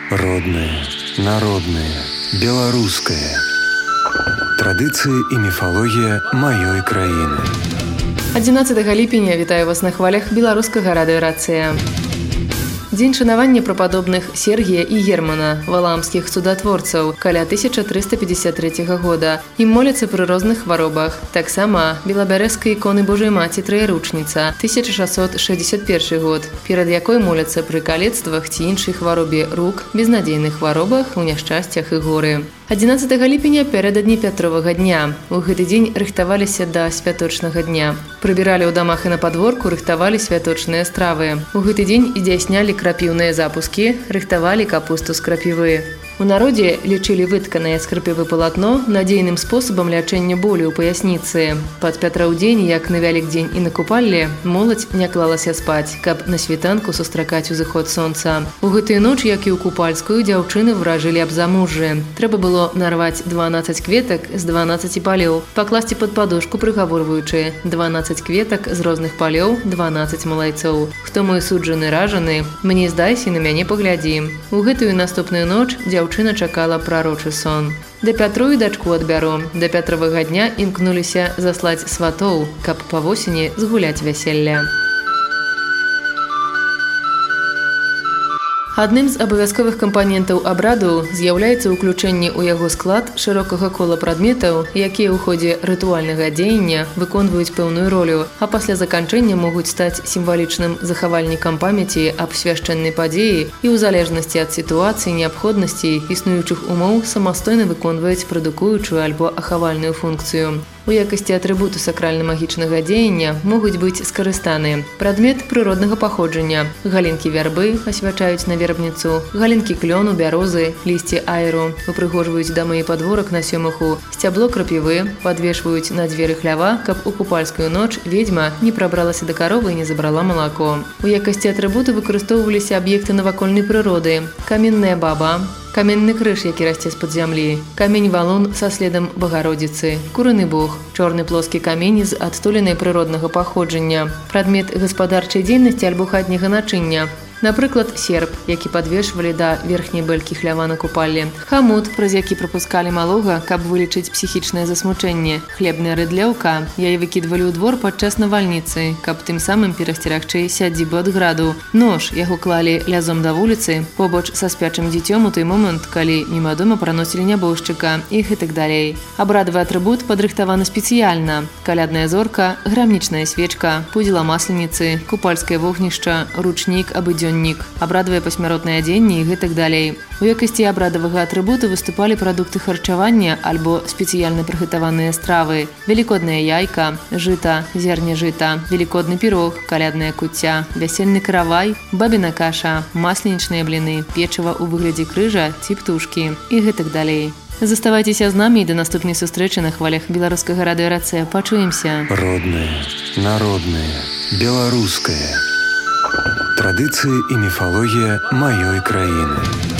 Родное, народное, беларускае. Традыцыі і міфалогія маёй краіны. 11 ліпеня вітаю вас на хвалях беларускага радыёрацыя. Дзень шанавання прападобных Сергія і Германа, валаамскіх цудатворцаў, каля 1353 года. Ім моляцца пры розных хваробах. Таксама белабярэзскай іконы Божай Маці Трыяручніца, 1661 год, перад якой моляцца пры калецтвах ці іншай хваробе рук, безнадзейных хваробах, у няшчасцях і горы. 11 ліпеня пярэдадні Пятровага дня. У гэты дзень рыхтаваліся да святочнага дня. Прыбіралі ў дамах і на падворку, рыхтавалі святочныя стравы. У гэты дзень здзяйснялі крапіўныя запускі, рыхтавалі капусту з крапівы. У народзе лічылі вытканае з крапівы палатно надзейным спосабам лячэння болю ў паясніцы. Пад Пятроў дзень, як на Вялікдзень і на купалле, моладзь не клалася спаць, каб на світанку сустракаць узыход сонца. У гэтую ноч, як і ў купальскую, дзяўчыны вражылі аб замужжы. Трэба было нарваць 12 кветак з 12 палёў, пакласці пад падушку, прыгаворваючы 12 кветак з розных палёў, 12 малайцоў. Хто мой суджаны ражаны, мне здайся, на мяне паглядзі. У гэтую наступную ноч дзяўчына чакала прарочы сон. Да Пятру і дачку адбяру. Да Пятровага дня імкнуліся заслаць сватоў, каб па восені згуляць вяселля. Адным з абавязковых кампанентаў абраду з'яўляецца ўключэнне ў яго склад шырокага кола прадметаў, якія ў ходзе рытуальнага дзеяння выконваюць пэўную ролю, а пасля заканчэння могуць стаць сімвалічным захавальнікам памяці аб свяшчэннай падзеі і ў залежнасці ад сітуацыі, неабходнасці, існуючых умоў самастойна выконваюць прадукуючую альбо ахавальную функцыю. У якасці атрыбуту сакральна-магічнага дзеяння могуць быць скарыстаны прадмет прыроднага паходжання, галінкі вярбы асвячаюць на вербніцу, галінкі клёну, бярозы, лісці айру, упрыгожваюць дамы і падворак на сёмаху, сцябло крапівы падвешваюць на дзверы хлява, каб у купальскую ноч ведзьма не прабралася да каровы і не забрала малако. У якасці атрыбуту выкарыстоўваліся аб'екты навакольнай прыроды: каменная баба, каменны крыж, які расце з-пад зямлі, камень-валун са следам Багародзіцы, курыны бог, чорны плоскі камень з адтулінай прыроднага паходжання, прадмет гаспадарчай дзейнасці альбо хатняга начыння. Напрыклад, серп, які падвешвалі да верхняй бэлькі хлява на купалле, хамут, праз які прапускалі малога, каб вылечыць псіхічнае засмучэнне, хлебная рыдлеўка, яе выкідвалі ў двор падчас навальніцы, каб тым самым перасцерагчы сядзібу ад граду, нож, яго клалі лязом да вуліцы, побач са спячым дзіцём у той момант, калі міма дома праносілі нябожчыка і гэтак далей. Абрадавы атрыбут падрыхтаваны спецыяльна: калядная зорка, грамнічная свечка, пудзіла масленіцы, купальскае вогнішча, ручнік або дзённік, абрадавае пасмяротнае адзенне і гэтак далей. У якасці абрадавага атрыбуту выступалі прадукты харчавання альбо спецыяльна прыгатаваныя стравы: велікодная яйка, жыта, зерне жыта, велікодны пірог, калядная куцця, вясельны каравай, бабіна каша, масленічныя бліны, печыва ў выглядзе крыжа ці птушкі і гэтак далей. Заставайцеся з намі і да наступнай сустрэчы на хвалях беларускага радыёрацыя. Пачуемся. Родное, народное, беларускае. Традыцыі і міфалогія маёй краіны.